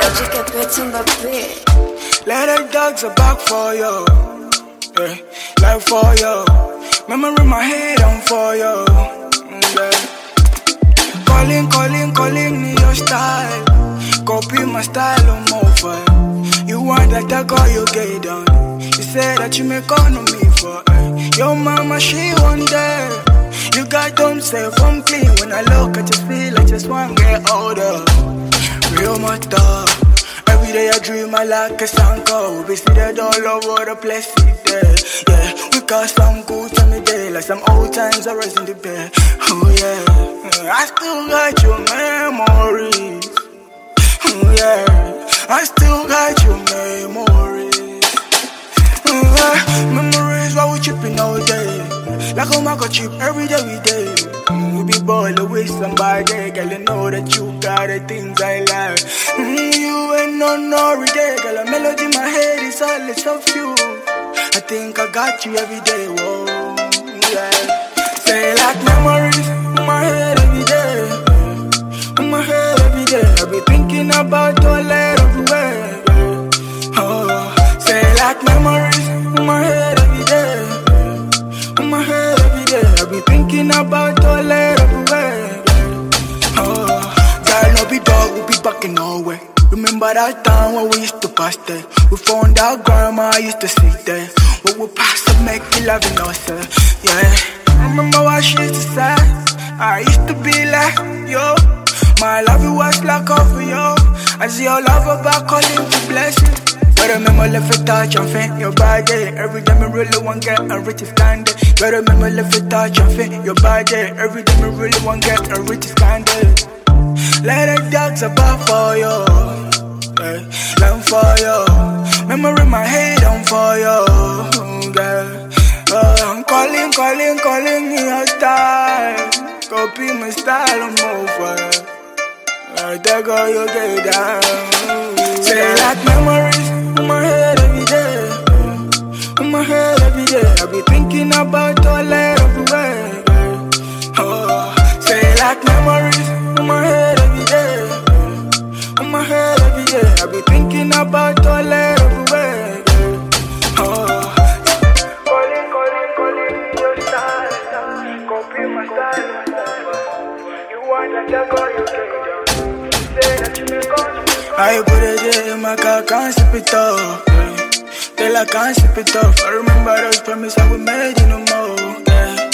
Let the dogs are back for you, yeah, like for you. Memory in my head on for you, yeah. Calling me your style. Copy my style on more fire. You want that I call you gay down. You say that you make on me for your mama, she want that. You got them safe, I'm clean. When I look at your feel, I just want to get older. Real matter. Every day I dream I like a song called. We see that all over the place there. Yeah, we got some good time today, like some old times I was in the bed. Oh yeah, I still got your memories. Oh yeah, I still got your memories. Memories while we tripping all day. Like how I got chip every day we day. We be ballin' with somebody, girl, you know that you got the things I like. You ain't no day, girl, a melody in my head is all it's of you. I think I got you every day, whoa, yeah. Say like memories in my head every day. In my head every day, I be thinking about all that everywhere. Oh, say like memories in my head every day. In my head every day, I be thinking about all that everywhere. Oh, girl, no be dog, we be back in Norway. Remember that time when we used to pass there? We found out grandma used to sit there. When we pass up, make you loving us, yeah. Remember what she used to say? I used to be like, yo, my love it was like over yo. I see your love back calling to blessing. But remember left it touch and feel your body. Every day me really want get a rich standard. But remember left it touch and feel your body. Every day me really want get a rich standard. Let the dogs about for you, yeah, long for you. Memory in my head on for you, girl. I'm calling me your style. Copy my style on more fire. That girl you get down. Say like memories in my head every day. In my head every day, I be thinking about all that everywhere. Oh, say like memories in my head every day. In my head every day, I be thinking about all that everywhere. Oh, calling your style. Copy my style. You want that girl you get down. I put it in my car, can't sip it off, yeah. Till I can't sip it off. I remember those promises I we made you no more, yeah,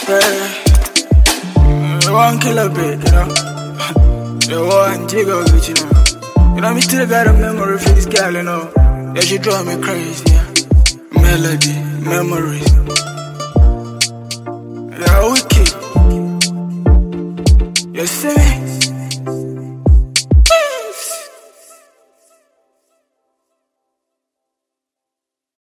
yeah. One killer bit, you know. You one jiggle bit, you know. You know, me still got a memory for this girl, you know. Yeah, she drive me crazy, yeah. Melody, memories. Yeah, wicked. You see me?